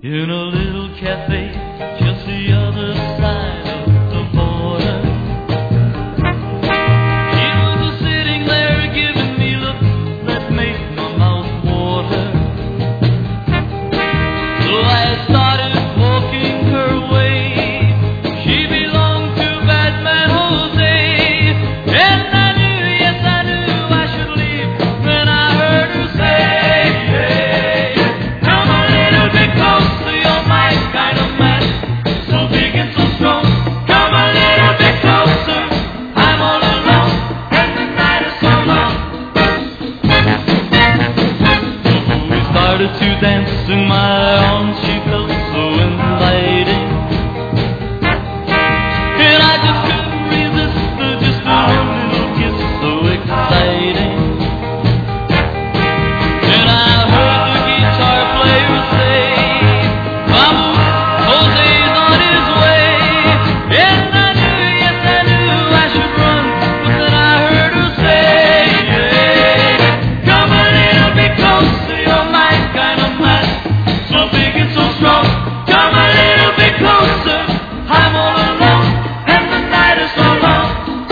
in a little cafe just the other side of the border. She was sitting there giving me looks that made my mouth water. So I started walking her way. She belonged to Batman Jose, and I knew, yes I knew I should leave when I heard her say, come a little bit closer, you're my kind of man, so big and so strong. Come a little bit closer, I'm all alone, and the night is so long. So we started to dance in my arms, she felt so inviting, and I just couldn't resist her, just a little kiss so exciting. And I heard the guitar player say, vamos, Jose's on his way. And I knew, yes I knew I should run, but then I heard her say, come a little bit closer, you're my kind of man, so big and so strong. Come a little bit closer, I'm all alone, and the night is so long.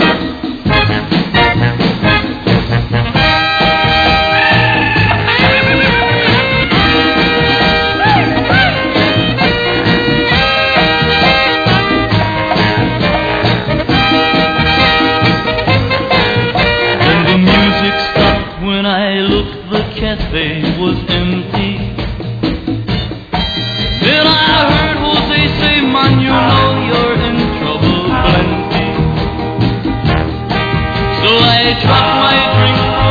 When the music stopped, when I looked, the cafe was empty. Then I heard Jose say, man, you know you're in trouble plenty. So I dropped my drink